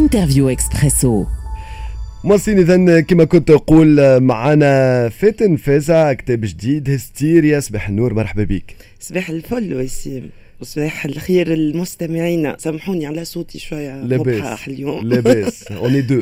انترفيو اكسبريسو. مواصلين إذن كما كنت أقول معنا فاتن فازع كتاب جديد هستيريا. صباح النور، مرحبا بك. صباح الفل وسيم، وصباح الخير المستمعين. سامحوني على صوتي شوية مبحح اليوم. لاباس اوني دو.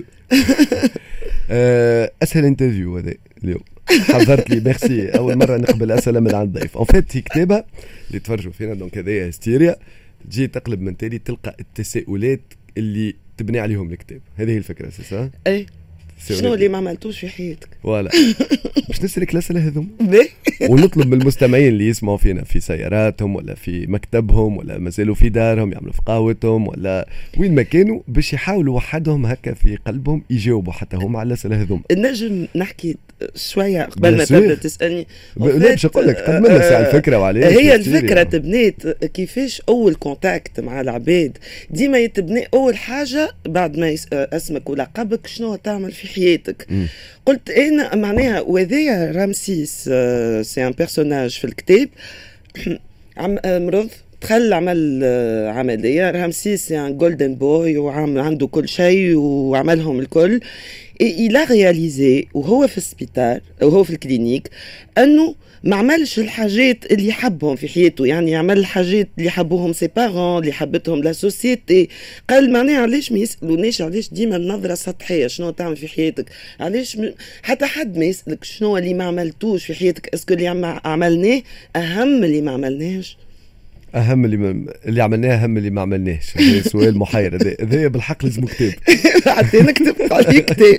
أسهل انترفيو هذا اليوم، حضرت لي ميرسي. أول مرة نقبل أسئلة من عند ضيف. أون فيت هي كتابة اللي تفرجوا فينا، دونك هذايا هستيريا. تجي تقلب من تالي تلقى التساؤلات اللي تبني عليهم الكتاب. هذه هي الفكرة سي اي شنو اللي ما عملتوش في حياتك؟ ولا باش نسألك الأسئلة هذوم ونطلب من المستمعين اللي يسمعوا فينا في سياراتهم ولا في مكتبهم ولا مازالوا في دارهم يعملوا في قهوتهم ولا وين ما كانوا، باش يحاولوا وحدهم هكا في قلبهم يجاوبوا حتى هم على الأسئلة هذوم. نجم نحكي شوية قبل ما تبدأ تسألني؟ لا باش نقول لك قد منا ساعة الفكرة وعليه. هي الفكرة تبنيت كيفاش أول كونتاكت مع العباد. ديما يتبني أول حاجة بعد ما اسمك ولقبك شنو تعمل في حياتك. قلت أنا معناها وذايا رمسيس سي ان بيرسوناج في الكتاب مرض دخل عمل عملية. رمسيس سي ان جولدن بوي وعنده كل شيء وعملهم الكل. إلى رياليزي وهو في السبيطار وهو في الكلينيك أنه ما عملش الحاجات اللي يحبهم في حياته، يعني عمل الحاجات اللي يحبوهم سي بارون، اللي حبتهم لا سوسيتي. قال معناها علاش ما يسألونيش علاش ديما النظرة سطحية شنو تعمل في حياتك، علاش حتى حد ما يسألك شنو اللي ما عملتوش في حياتك، اسكو اللي عملناه أهم اللي ما عملناهش، أهم اللي عملناه أهم اللي ما عملناهش. هذا سؤال محير. هذا بالحق لازم كتاب. حتى نكتب عليه كتاب.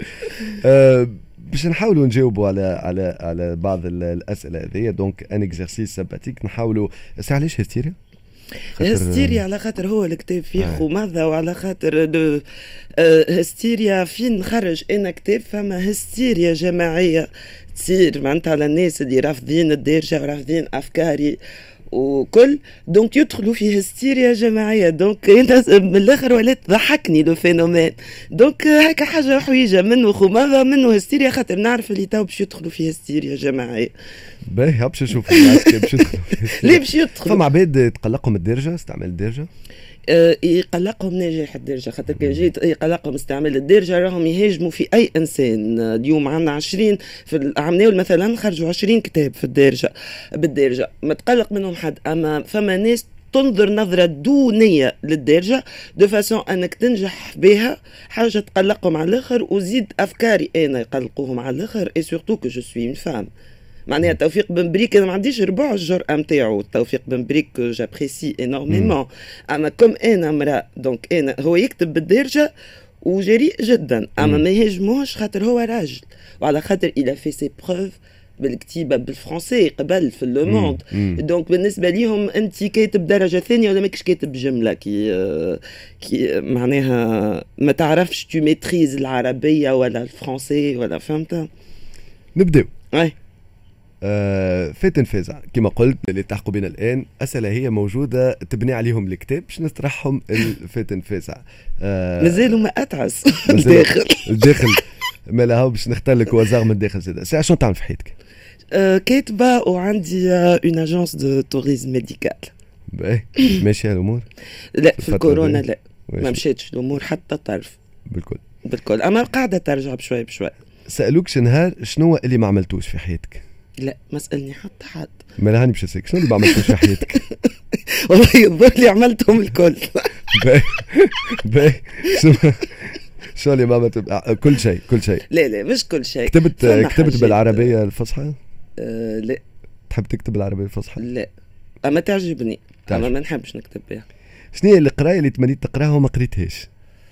باش نحاولوا نجاوبوا على بعض الأسئلة هذه. دونك ان اكزرسيس سامباتيك نحاولوا. علاش هستيريا؟ هستيريا على خاطر هو الكتاب فيه خماذة، وعلى خاطر هستيريا فين نخرج انا كتاب فما هستيريا جماعية تصير معناتها على الناس اللي رافضين الدارجة ورافضين أفكاري وكل، دونك يدخلوا في هستيريا جماعيه. دونك من الاخر ولات ضحكني لو فينومين. دونك هكا حاجه حويجه منه خماضه منه هستيريا، خاطر نعرف اللي تو باش يدخلوا في هستيريا جماعيه. باهي باش نشوف باش يدخلوا. ليه باش يدخلوا؟ فما عباد يتقلقوا من الدرجه، استعمال الدرجه يقلقهم ناجح الدرجة، خاطر كان جيت يقلقهم استعمال الدرجة راهم يهاجموا في أي إنسان. اليوم عندنا 20 في العمناول مثلا خرجوا 20 كتاب في بالدرجة، ما تقلق منهم حد. أما فما ناس تنظر نظرة دونية للدرجة دو فاسون أنك تنجح بها حاجة تقلقهم على الآخر، وزيد أفكاري أنا يقلقوهم على الآخر. إي سورتو كو جو سوي اون فام. معناها توفيق بن بريك انا ما عنديش ربع الجرأة نتاعو. توفيق بن بريك جابريسي انورميمون، اما كم انا امرأة دونك انا هو يكتب بالدرجة وجريء جدا، اما ما يهاجموش خاطر هو راجل، وعلى خاطر الى في سي بروف بالكتيبه بالفرنسي قبل في لو موند. دونك بالنسبه ليهم انت كاتب درجه ثانيه ولا ماكش كاتب جمله كي معناها ما تعرفش تو ميتريز العربيه ولا الفرنسي ولا فهمت. نبداو. اي فاتن فازع كما قلت اللي تحقوا بنا الآن أسئلة هي موجودة تبني عليهم الكتاب باش نطرحهم. الفاتن فازع مازالوا ما أتعس الداخل ما لها باش نختار لك وزار من الداخل زاد. ساعة شنو تعمل في حياتك؟ كاتبة وعندي اون اجونس دو توريزم ميديكال. باهي ماشية الأمور؟ لا في الكورونا لا ما مشيتش الأمور حتى طرف بالكل أما قاعدة ترجع بشوي بشوي. سألوك شنهار شنو اللي ما عملتوش في حياتك؟ لا ما سألني حد. ما لهاني باش اسالك شنو اللي ما عملتوش في حياتك؟ والله يظهر لي عملتهم الكل. باهي شو اللي ما عملت؟ كل شيء. لا مش كل شيء. كتبت بالعربية الفصحى؟ لا. تحب تكتب بالعربية الفصحى؟ لا اما تعجبني اما ما نحبش نكتب بها. شنو هي القراية اللي تمنيت تقراها وما قريتهاش؟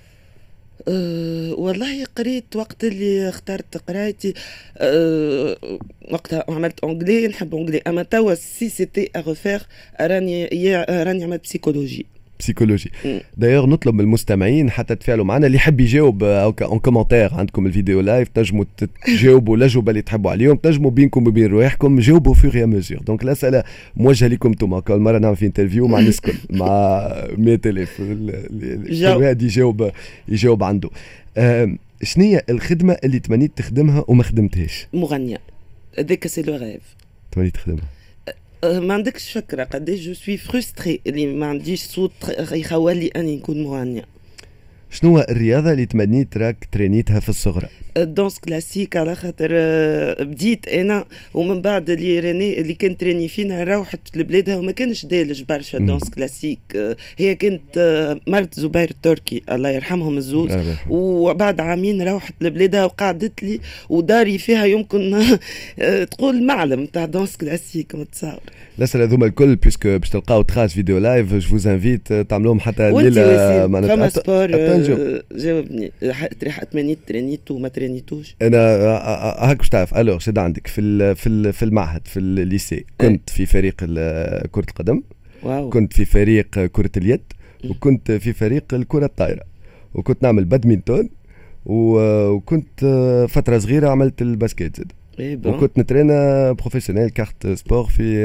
والله قريت وقت اللي اخترت قرايتي وقتها عملت أنجلي، نحب أنجلي. أما توا سي سيتي أغفير راني عملت بسيكولوجي. دايوغ نطلب من المستمعين حتى تفاعلوا معنا، اللي يحب يجاوب او ان كومنتير عندكم الفيديو لايف تنجموا تجاوبوا الاجوبه اللي تحبوا عليهم، تنجموا بينكم وبين رواحكم جاوبوا في غير مزور. دونك الاسئله موجهه لكم انتم. كل مره نعمل في انترفيو مع ناس كل مع 100,000 الواحد يجاوب عنده. شنو هي الخدمه اللي تمنيت تخدمها وما خدمتهاش؟ مغنيه. هذاك سي لو ريف. تمنيت تخدمها؟ ما عندكش فكرة قديش جو سوي فرستري اللي ما عنديش صوت يخولي أني نكون مغنية. شنو هو الرياضه اللي تمنيت راك ترينيتها في الصغرى؟ الدونس كلاسيك، على خاطر بديت انا ومن بعد اللي ريني اللي كانت تريني فينا روحت لبلادها وما كانش دالج برشا دونس كلاسيك. هي كانت مرت زبير التركي الله يرحمهم الزوز، وبعد عامين روحت لبلادها وقعدت لي وداري فيها يمكن تقول معلم تاع دونس كلاسيك. متصور الاسئله هذوما الكل بيسكو باش تلقاو تخاص فيديو لايف جو فوز انفيت تعملوهم حتى الليله معناتها سبور. جاوبني تمنيت ترينيت وما ترينيتوش؟ انا هاك باش تعرف الوغ شد عندك في المعهد في الليسي كنت في فريق كرة القدم. واو. كنت في فريق كرة اليد وكنت في فريق الكرة الطايرة وكنت نعمل بادمنتون وكنت فترة صغيرة عملت الباسكيت زاد. وكنت نترينا بروفيسيونيل كارت سبور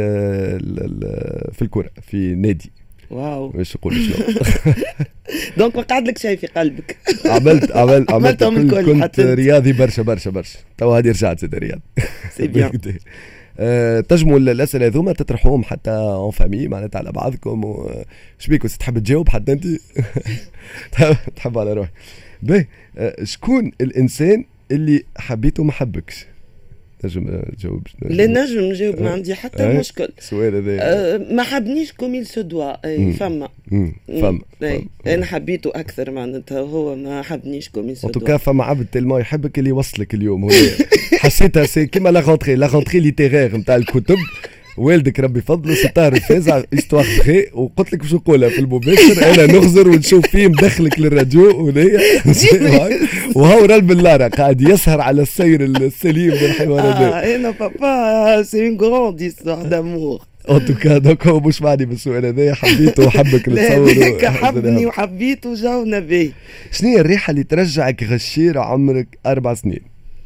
في الكرة في نادي. واو مش نقول شنو. دونك ما قعد لك شيء في قلبك. عملت كنت رياضي برشا توا هذه رجعت زاد رياض. سي بيان. تجموا الاسئله هذوما تطرحوهم حتى اون فامي معناتها على بعضكم. شبيك تحب تجاوب حتى انت؟ تحب على روحي. باهي شكون الانسان اللي حبيته ما حبكش؟ نجم تجاوب؟ لا نجم نجاوب، ما عندي حتى مشكل. السؤال هذا ما حبنيش كوميل سو دوا. فما انا حبيته اكثر معناتها، هو ما حبنيش كوميل سو دوا. فما عبد تلما يحبك اللي يوصلك اليوم. حسيتها سي كيما لا غونتري ليتيرير نتاع الكتب. والدك ربي فضله ستار الفازع استواغ بخي وقلت لك باش نقولها في المباشر انا نغزر ونشوف فيه مدخلك للراديو وهو رال باللارا قاعد يسهر على السير السليم بالحيوانات. انا بابا سي اون غروند هيستوار دامور. ان توكا دونك هو مش معني بالسؤال هذا، حبيته وحبك نتصور. حبني وحبيته وجاونا به. شنو هي الريحه اللي ترجعك غشير عمرك 4 سنين؟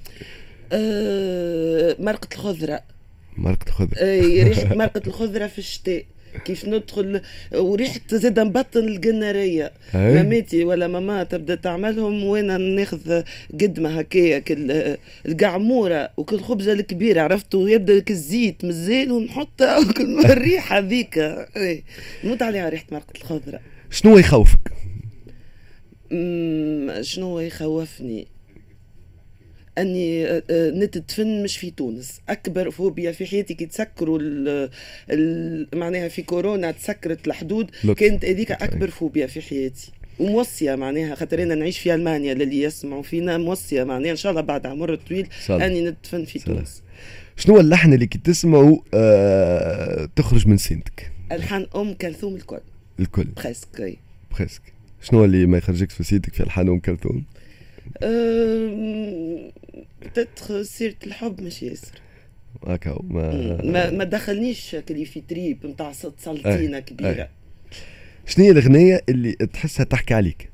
مرقة الخضره. مرقة الخضرة. ريحة مرقة الخضرة في الشتاء كيف ندخل، وريحة زاد نبطن القنارية. مامتي ولا ماما تبدا تعملهم وانا ناخذ قدمة هكايا القعمورة وكل خبزة الكبيرة عرفتوا، يبدا الزيت مزال ونحطها الريحة ذيك نموت عليها ريحة مرقة الخضرة. شنو يخوفك؟ شنو يخوفني؟ اني نتدفن مش في تونس. اكبر فوبيا في حياتي كي تسكروا معناها في كورونا تسكرت الحدود، كانت هذيك اكبر فوبيا في حياتي. وموصيه معناها خاطر انا نعيش في المانيا للي يسمعوا فينا، موصيه معناها ان شاء الله بعد عمر طويل اني ندفن في تونس. شنو اللحن اللي كي تسمعوا تخرج من سينتك؟ الحان كلثوم الكل بريسك. شنو اللي ما يخرجكش في سينتك في الحان كلثوم؟ بتتخ سيرة الحب مش ياسر هكا ما دخلنيش كلي في تريب نتاع سلطينة كبيرة. شنو هي الأغنية اللي تحسها تحكي عليك؟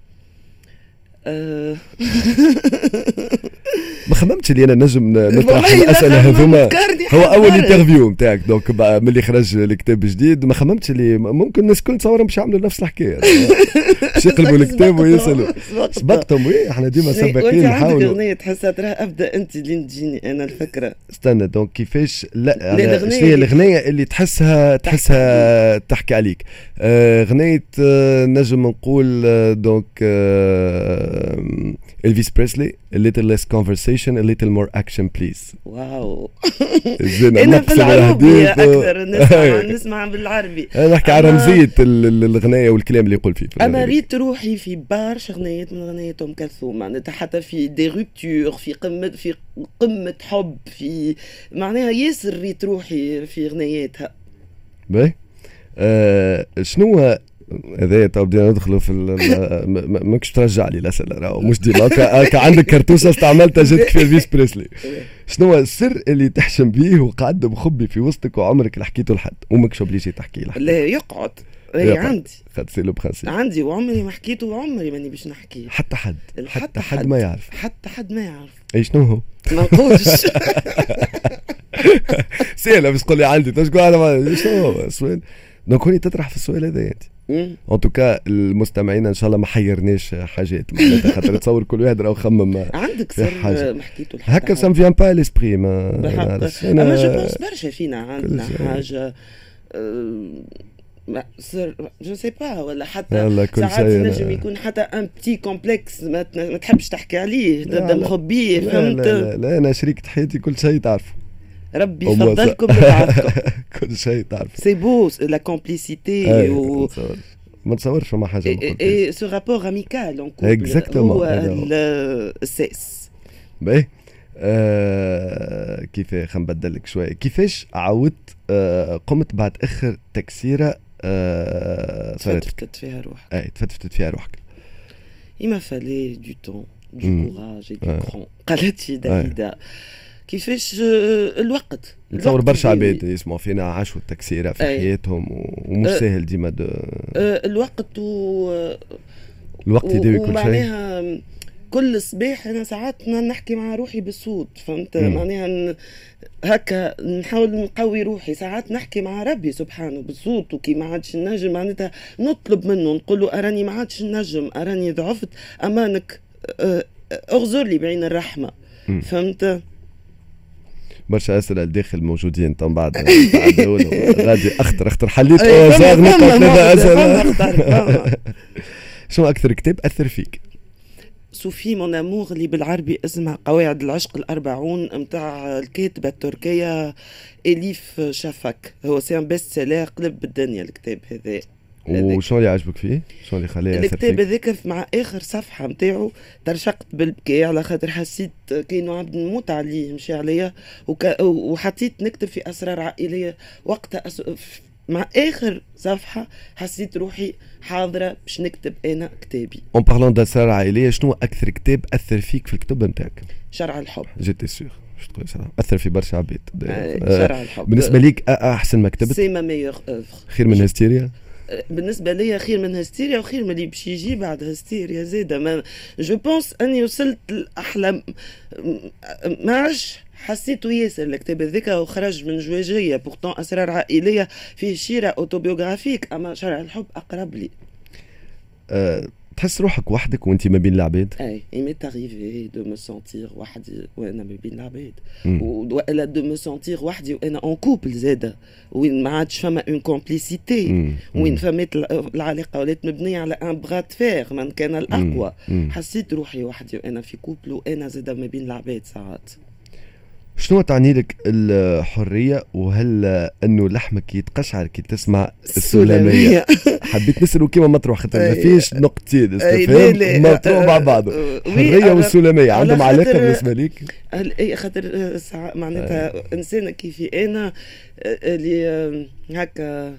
ما خممتش اللي انا نجم نطرح الاسئله هذوما؟ هو اول انترفيو نتاعك دونك ملي خرج الكتاب جديد ما خممتش اللي ممكن الناس الكل تصورهم باش يعملوا نفس الحكايه باش يقلبوا الكتاب ويسالوا. سبقتهم احنا ديما سباقين نحاولوا. وانت اغنيه تحسها ترى ابدا انت اللي تجيني انا الفكره. استنى دونك كيفاش لا شنو هي الاغنيه اللي تحسها تحكي عليك؟ اغنيه نجم نقول دونك إلفيس بريسلي A little less conversation a little more action please. واو. أنا في العربي أكثر نسمع بالعربي. نحكي على رمزية الغناية والكلام اللي يقول فيه. أنا ريت روحي في برشا غنايات من غنايات أم كلثوم معناتها حتى في دي روبتور في قمة حب في معناها ياسر ريت روحي في غناياتها. باهي شنو هذا تو بدينا ندخلوا في ماكش ترجع لي الاسئله راهو مش ديما عندك كرتوسه استعملتها جاتك في الفيس بريسلي. شنو هو السر اللي تحشم بيه وقعد مخبي في وسطك وعمرك اللي حكيته لحد وماكش اوبليجي تحكي لحد؟ لا يقعد عندي سي لو برانسيب عندي وعمري ما حكيته وعمري ماني باش نحكيه حتى حد ما يعرف. حتى حد ما يعرف. اي شنو هو؟ ما نقولش. سهله بس قول لي عندي تشكو انا شنو هو السؤال؟ دونك هوني تطرح في السؤال هذا انت. ان توكا المستمعين ان شاء الله ما حيرناش حاجات معناتها خاطر تصور كل واحد راهو خمم عندك سر ما حكيته هكا سام فيان با ليسبري ما انا جو بونس برشا فينا عندنا حاجه جو سي با ولا حتى كل ساعات شيء ينجم يكون حتى ان بتي كومبلكس ما تحبش تحكي عليه تبدا مخبيه فهمت. لا انا شريكة حياتي كل شيء تعرفه. ربي يفضلكم بتعرفوا كل شيء تعرف. سي بو لا كومبليسيتي ما نتصورش فما حاجه اي سو رابور اميكال اون كوبل اكزاكتومون هو الساس باهي. كيف خلينا نبدلك شويه. كيفاش عودت قمت بعد اخر تكسيره تفتفت فيها روحك؟ تفتفت فيها روحك. إما فالي دو تون دو كوراج دو كرون قالت داليدا. كيفاش الوقت نتصور برشا عباد يسمعوا فينا عاشوا التكسيره في حياتهم ومش سهل ديما الوقت الوقت يداوي كل شيء. كل صباح انا ساعات نحكي مع روحي بالصوت فهمت معناها هكا نحاول نقوي روحي. ساعات نحكي مع ربي سبحانه بالصوت وكي ما عادش نجم معناتها نطلب منه نقول له اراني ما عادش نجم اراني ضعفت امانك اغزر لي بعين الرحمه فهمت. برشا اسئله الداخل موجودين طبعا بعد غادي اختر حليت اوزار نقطه ثلاثه اسئله. شنو اكثر كتاب اثر فيك؟ صوفي مون امور اللي بالعربي اسمها قواعد العشق الأربعون متاع الكاتبة التركية إليف شافك. هو سي ان بيست سيلر قلب بالدنيا الكتاب هذا. وشو اللي عجبك فيه؟ شو اللي خلاه يأثر فيك؟ الكتاب هذاك مع آخر صفحة متاعو ترشقت بالبكاء على خاطر حسيت كأنه عبد نموت عليه مشي عليا وحطيت نكتب في أسرار عائلية وقتها مع آخر صفحة حسيت روحي حاضرة باش نكتب أنا كتابي. اون بارلون داسرار عائلية شنو أكثر كتاب أثر فيك في الكتب نتاعك؟ شرع الحب. جيتي سيغ باش تقول صراحة أثر في برشا عباد. شرع الحب بالنسبة ليك أحسن ما كتبت؟ سي ما ميور أوفر. خير من هستيريا؟ بالنسبة لي خير من هستيريا وخير من اللي باش يجي بعد هستيريا زيادة. ما جو بونس أني وصلت الأحلام ما عادش حسيته ياسر الكتاب هذاك وخرج من جواجية بورتون أسرار عائلية فيه شيرة أوتوبيوغرافيك أما شرع الحب أقرب لي. تحس روحك وحدك وانت ما بين العباد؟ اي ميت اريفي دو مو سونتير وحدي وانا ما بين العباد ولا دو مو سونتير وحدي وانا اون كوبل زاده وين ما عادش فما اون كومبليسيتي وين فمات العلاقه ولات مبنيه على ان بغات فير من كان الاقوى. حسيت روحي وحدي وانا في كوبل وانا زاده ما بين العباد ساعات. شنو تعني لك الحرية وهل أنه لحمك يتقشعر كي تسمع السلامية؟ حبيت نسأله كيما مطروح خاطر ما فيش نقطتين استفهام مطروح مع بعض. حرية والسلامية عندهم علاقة بالنسبة ليك؟ اي خاطر معناتها إنسانة كيفي أنا اللي هكا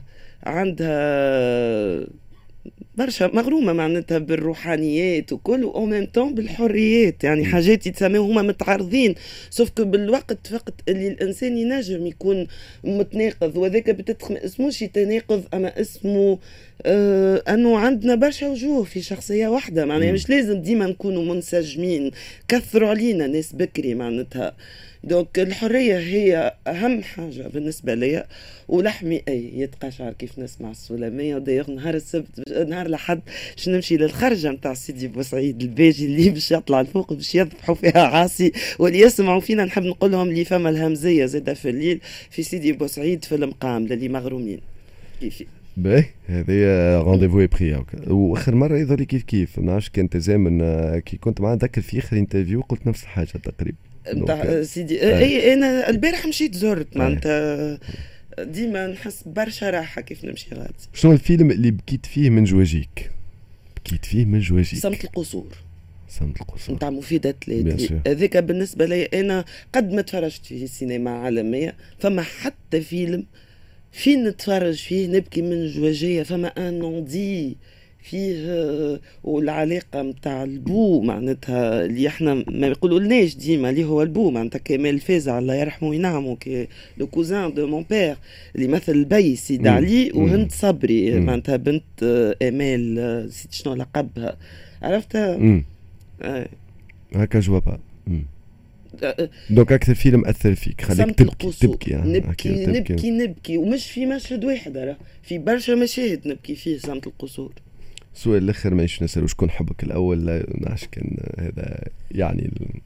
عندها برشا مغرومة معناتها بالروحانيات وكل و ميم طون بالحريات يعني حاجات يتسموا هما متعارضين سوف بالوقت فقط اللي الإنسان ينجم يكون متناقض وذاك بتدخل ما اسموش تناقض أما اسمه أنه عندنا برشا وجوه في شخصية واحدة معناها مش لازم ديما نكونوا منسجمين. كثروا علينا ناس بكري معناتها دونك الحرية هي أهم حاجة بالنسبة لي. ولحمي يتقشعر كيف نسمع السلامية. وداير نهار السبت نهار لحد باش نمشي للخرجة متاع سيدي بوسعيد الباجي اللي باش يطلع الفوق باش يذبحوا فيها عاصي واللي يسمعوا فينا نحب نقول لهم اللي فما الهمزية زادة في الليل في سيدي بوسعيد في المقام اللي مغرومين كيفي. باهي هذه رونديفو ابري. واخر مره يظهر لي كيف ما نعرفش كان تزامن كي كنت معاه ذاك في اخر انترفيو قلت نفس الحاجه تقريبا نتاع سيدي. اي انا البارح مشيت زرت معناتها ديما نحس برشا راحه كيف نمشي غادي. شنو الفيلم اللي بكيت فيه من جواجيك؟ صمت القصور. صمت القصور نتاع مفيدة تلاتي. هذاك بالنسبه لي انا قد ما تفرجت في سينما عالميه فما حتى فيلم فين نتفرج فيه نبكي من جواجية. فما ان نوندي فيه والعلاقه متاع البو معناتها اللي احنا ما يقولوا لناش ديما اللي هو البو معناتها كمال فازع الله يرحمه وينعمه كي لو كوزان دو مون بير اللي مثل البي سيد علي وهند صبري معناتها بنت امال نسيت شنو لقبها عرفتها. هكا جوابها. دونك اكثر فيلم اثر فيك خليك تبكي نبكي ومش في مشهد واحد راه في برشا مشاهد نبكي فيه. صمت القصور. السؤال الاخر ماهيش نسألو شكون حبك الاول؟ لا نعرفش كان هذا يعني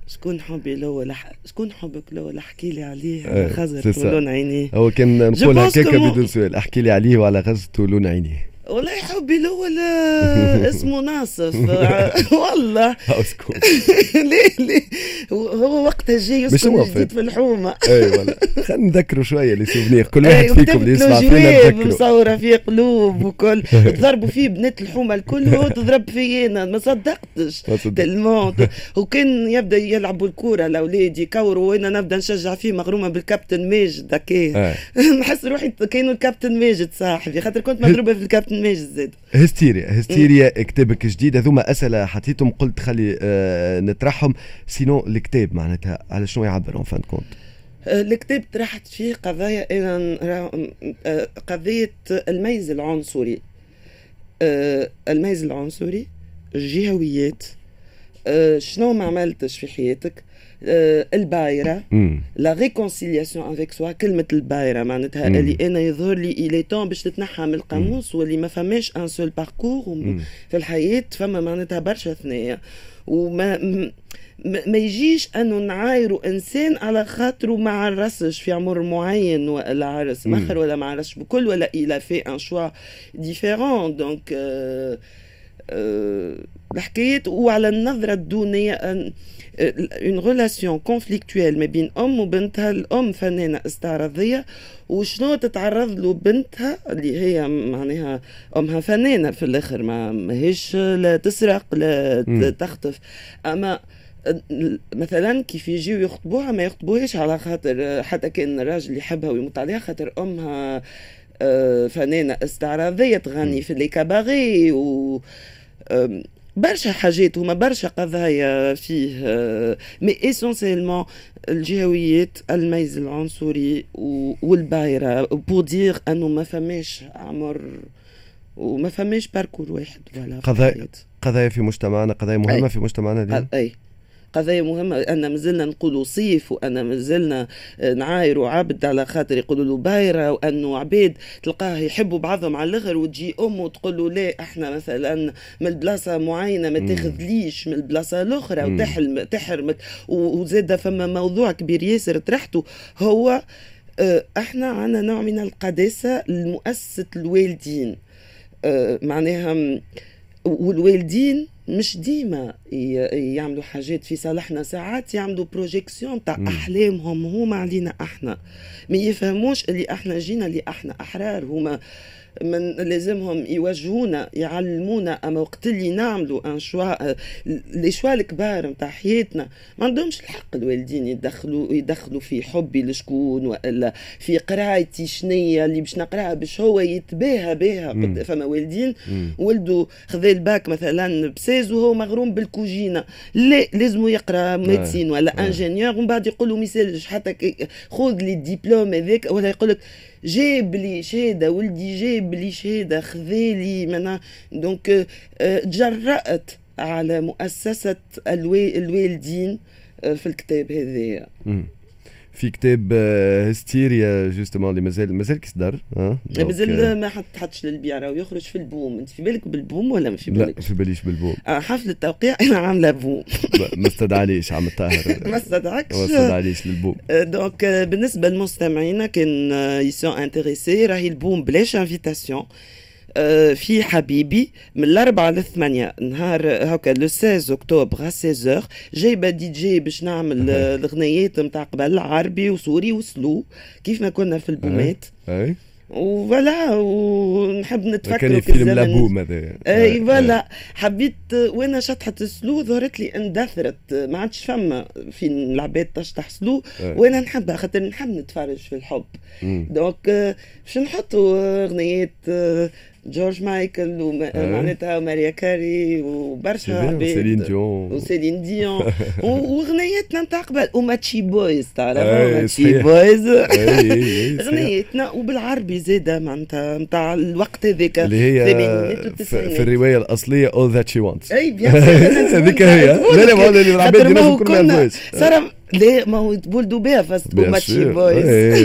شكون حبي الاول شكون حبك الاول احكي لي عليه على خزر ولون عينيه. هو كان نقول هكاك بدون سؤال، احكي لي عليه وعلى غزته ولون عينيه. والله حبي الاول اسمه ناصف والله ليه هو وقتها جاي يسكن جديد في الحومه. اي والله خلينا نذكروا شويه لي سوفنير، كل واحد فيكم اللي يسمع فينا نذكروا مصوره فيه قلوب وكل تضربوا فيه بنات الحومه الكل، هو تضرب فيا انا ما صدقتش تلمون. وكان يبدا يلعبوا الكوره الاولاد يكوروا وانا نبدا نشجع فيه مغرومه بالكابتن ماجد هكا. نحس روحي كانوا الكابتن ماجد صاحبي خاطر كنت مضروبه في الكابتن ماجد زاد. هستيريا كتابك جديد، هذوما اسئله حطيتهم قلت خلي نطرحهم. سينو الكتاب معناتها على شنو يعبر اون فان كونت؟ الكتاب طرحت فيه قضايا قضيه الميز العنصري، الميز العنصري، الجهويات، شنو ما عملتش في حياتك، البايرة، لا ريكونسيلياسيون افيك سوا. كلمة البايرة معناتها اللي انا يظهر لي إلي طون باش تتنحى من القاموس، واللي ما فماش ان سول باركور في الحياة، فما معناتها برشا ثنايا. وما ما يجيش انه نعايروا انسان على خاطره ما عرسش في عمر معين ولا عرس مخر ولا ما عرسش بكل، ولا الى في ان شوا ديفيرون. دونك الحكاية وعلى النظرة الدونية une relation conflictuelle ما بين أم وبنتها. الأم فنانة استعراضية وشنو تتعرض له بنتها اللي هي معناها أمها فنانة في الآخر، ما هيش لا تسرق لا تخطف. أما مثلا كيف يجيو يخطبوها ما يخطبوهاش على خاطر حتى كان الراجل يحبها ويموت عليها خاطر أمها فنانة استعراضية تغني في لي كاباري و برشا حاجات هما برشا قضايا فيه. مي اسونسيلمون الجهويات، الميز العنصري والبايرة بور دير انه ما فماش عمر وما فماش باركور واحد. قضايا في مجتمعنا، قضايا مهمة في مجتمعنا اليوم. اي قضايا مهمة. أنا مازلنا نقولوا صيف، وأنا مازلنا نعايروا عبد على خاطر يقولوا له بايرة، وأنه عبيد تلقاه يحبوا بعضهم على الآخر وتجي أمه تقول له لا إحنا مثلا من البلاصة معينة ما تاخذليش من البلاصة الأخرى وتحرمك. وزاد فما موضوع كبير ياسر طرحته، هو إحنا عنا نوع من القداسة لمؤسسة الوالدين. معناها والوالدين مش ديما يعملوا حاجات في صالحنا، ساعات يعملوا بروجيكسيون تاع احلامهم هما علينا احنا، ما يفهموش اللي احنا جينا اللي احنا احرار. هما من لازمهم يوجهونا يعلمونا، اما وقت اللي نعملوا ان شوا لي شوا الكبار نتاع حياتنا ما عندهمش الحق الوالدين يدخلوا في حبي لشكون ولا في قرايتي شنية اللي باش نقراها باش هو يتباهى بها. فما والدين ولدوا خذا الباك مثلا بساز وهو مغروم بالكوجينه، لا لازم يقرا ميديسين ولا انجينيور ومن بعد يقول له ميسالش حتى خذ لي الدبلوم هذاك، ولا يقول لك جاب لي شهاده ولدي جاب لي شهاده خذالي منا. دونك تجرأت على مؤسسه الوالدين في الكتاب هذايا. في كتاب هستيريا جوستومون اللي مازال كيصدر مازال ما حطش للبيع راهو يخرج في البوم. انت في بالك بالبوم ولا ما في بالك؟ لا في باليش بالبوم. حفل التوقيع انا عامله بوم. ما استدعاليش عم الطاهر. ما استدعاليش للبوم. دونك بالنسبه للمستمعين كان يسون انتريسي راهي البوم بلاش انفيتاسيون في حبيبي من الأربعة للثمانية نهار هكا لو 16 أكتوبر 16 جايبة دي جي باش نعمل الغنيات متاع قبل عربي وسوري وسلو كيف ما كنا في البومات. وفوالا ونحب نتفكر كان فيلم لابوم هذا. اي فوالا حبيت وانا شطحت السلو ظهرت لي اندثرت ما عادش فما في العباد تشطح سلو وانا نحبها خاطر نحب نتفرج في الحب. دونك باش نحطوا اغنيات جورج مايكل ومعناتها ماريا كاري وبرشا عباد وسيلين ديون وغنيتنا نتاع قبل وماتشي بويز تعرف ماتشي بويز غنيتنا وبالعربي زاده معناتها نتاع الوقت هذاك اللي هي في الروايه الاصليه All That She Wants. اي بيان هذيك هي. لا ما اللي العباد ينجموا يكونوا نافوس لا ما هو ولدوا بها فاست ماتشي بويز.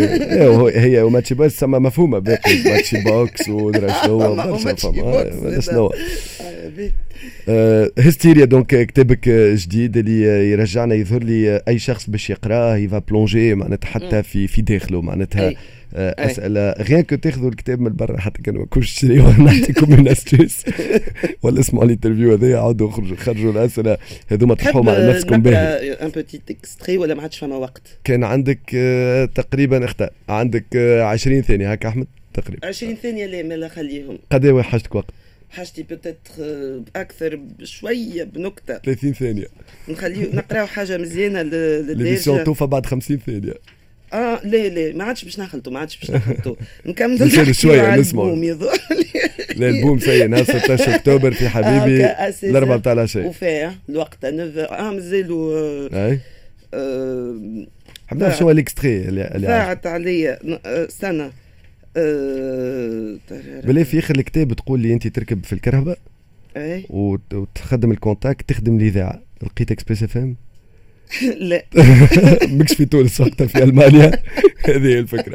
هي وماتشي بويز سما مفهومه باقي ماتشي بوكس ودرا شنو برشا فما شنو هستيريا دونك كتابك جديد اللي يرجعنا يظهر لي اي شخص باش يقراه يفا بلونجي معناتها حتى في داخله معناتها اسئله غير كو تاخذوا الكتاب من برا حتى كانوا ما كنتش تشريوه نعطيكم من استوس ولا اسمعوا الانترفيو هذايا عاودوا خرجوا الاسئله هذوما طرحوهم على نفسكم باهي. ان بوتيت اكستري ولا ما عادش فما وقت؟ كان عندك تقريبا عندك 20 ثانيه هكا احمد تقريبا 20 ثانيه. لا ما خليهم. قد حاجتك وقت؟ حاجتي بتتر اكثر بشويه بنكته 30 ثانيه نخليه نقراو حاجه مزيانه للديرجه توفى بعد 50 ثانيه. لا ما عادش باش نخلطوا نكملوا شويه نسمعوا. لا البوم سي نهار 16 اكتوبر في حبيبي الاربعه بتاع العشاء وفيها الوقت 9 مازالوا اي حبنا شو الاكستري اللي فاعت عليا سنه بلا في اخر الكتاب تقول لي انت تركب في الكرهبه اي وتخدم الكونتاكت تخدم الاذاعه لقيت اكسبريس اف ام؟ لا مش في تونس وقتها في المانيا. هذه هي الفكره.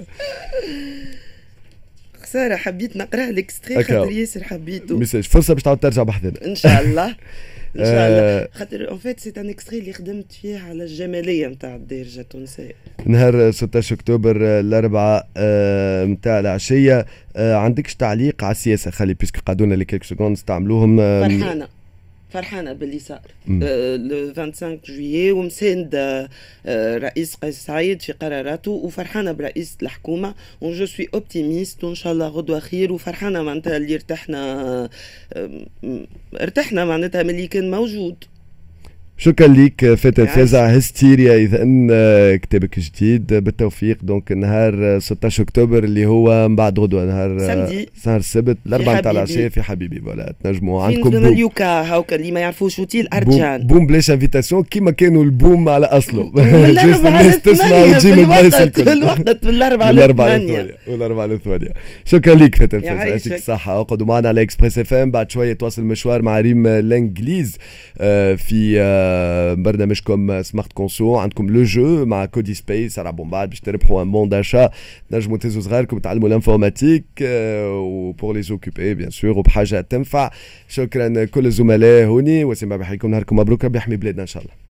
خساره حبيت نقرا الاكستري خاطر ياسر حبيته. ميساج فرصه باش تعاود ترجع بحثنا ان شاء الله ان شاء الله. خاطر اون فيت سي ان اكستري اللي خدمت فيه على الجماليه نتاع الدارجه التونسيه نهار 16 اكتوبر الاربعاء نتاع العشيه. عندكش تعليق على السياسه خلي بيسك قعدونا لي كيلك سكوند نستعملوهم. فرحانه باللي صار لو 25 جويي ومساند رئيس قيس سعيد في قراراته وفرحانه برئيس الحكومه وجو سوي اوبتيميست وان شاء الله غدوه خير وفرحانه معناتها اللي ارتحنا معناتها من اللي كان موجود. شكرا ليك فتى الفازع هستيريا. اذا ان كتابك جديد بالتوفيق دونك نهار 16 اكتوبر اللي هو من بعد غدوه نهار السبت الاربعاء نتاع العشيه في حبيبي. ولا تنجموا عندكم بوم اليوكا هاوكا اللي ما يعرفوش وتيل ارجان بوم بلاش انفيتاسيون كيما كانوا البوم على اصله. الناس تسمع وتجي من البلايص الكل الوقت والاربعاء الثانيه. شكرا ليك فتى الفازع يعطيك الصحه. اقعدوا معنا على اكسبريس اف ام. بعد شويه تواصل المشوار مع ريم الانجليز في برنامجكم سمارت كونسو. عندكم لو جو مع كودي سبيس على بعد باش تربحوا ان بون داشا تنجموا تهزوا صغاركم تعلموا الانفورماتيك وبور لي زوكوبي بيان سور وبحاجه تنفع. شكرا كل الزملاء هوني وسيما بحيكم نهاركم مبروك. ربي يحمي بلادنا ان شاء الله.